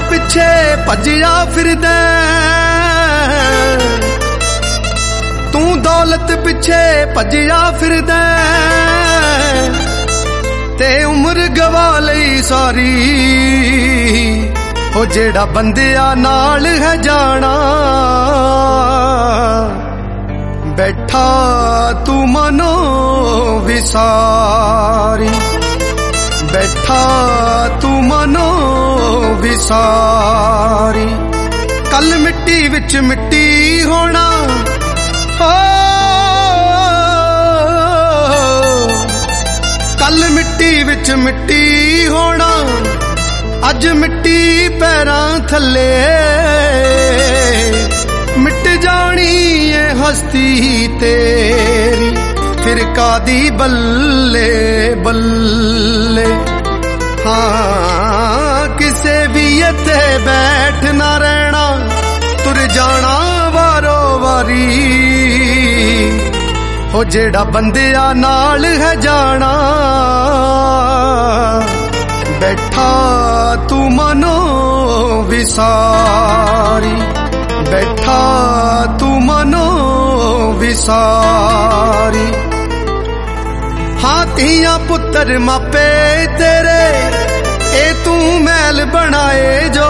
पिछे भजिया फिरदा तू दौलत पिछे भजिया फिरदा ते उम्र गवा लई सारी हो जेड़ा बंदिया नाल है जाना बैठा तू मनो विसारी बैठा तू मनो विसारी कल मिट्टी विच मिट्टी होना हो कल मिट्टी विच मिट्टी होना अज मिट्टी पैरां थले मिट जानी है हस्ती तेरी फिर कादी बल्ले बल्ले हाँ किसे भी इत्थे बैठ ना रहना तुर जाना वारो वारी हो जेड़ा बंदिया नाल है जाना बैठा तू मनो विसारी बैठा तू मनो विसारी हाथियां पुत्र मापे तेरे ए तू मैल बनाए जो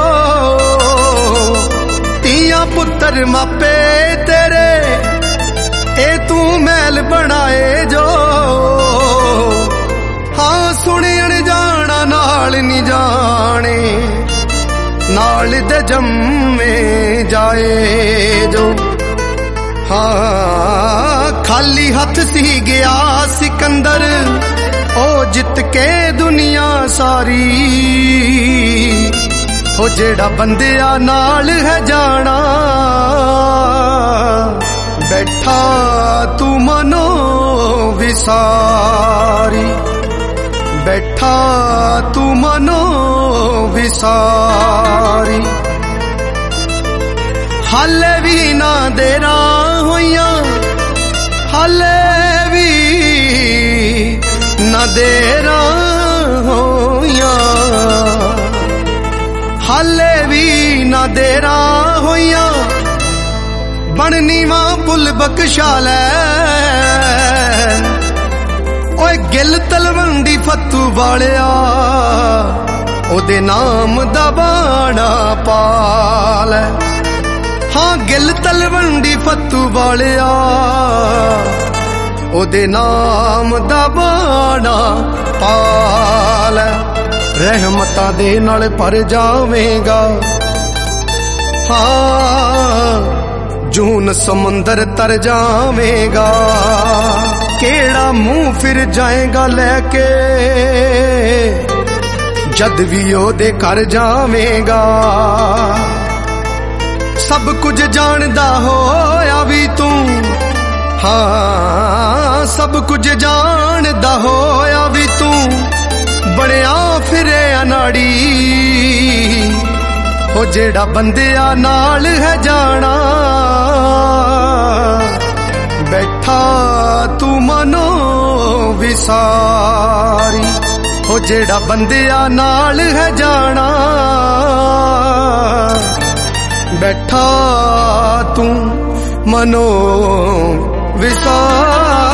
तियां पुत्र मापे तेरे ए तू मैल बनाए जो हाँ सुनियन जाना नाल नहीं जाने नाल दे जम्मे जाए जो हाँ खाली हथ सी गया सिकंदर ओ जित के दुनिया सारी हो जेड़ा बंदिया नाल है जाना बैठा तू मनो विसारी बैठा तू मनो विसारी हाले भी ना देरा होइया हाले भी ना देरा होइया हाले भी ना देरा होइया बननी मां पुल बख्शा लै ओए गिल तलवंडी फत्तू वालिया ओदे नाम दा बाड़ा पाल हाँ गिल तलवंडी फत्तू वालिया ओदे नाम दा बाड़ा पाल रहमतां दे नाल भर जावेगा हाँ जून समुंदर तर जावेगा केड़ा मुंह फिर जाएगा लेके जद भी ओदे घर जावेगा सब कुछ जानदा होया भी तू हाँ सब कुछ जानदा होया भी तू बड़िया फिरे अनाड़ी हो जेड़ा बंदिया नाल है जाना बैठा तू मनो विसारी हो जेड़ा बंदिया नाल है जाना बैठा तू मनो विसारी।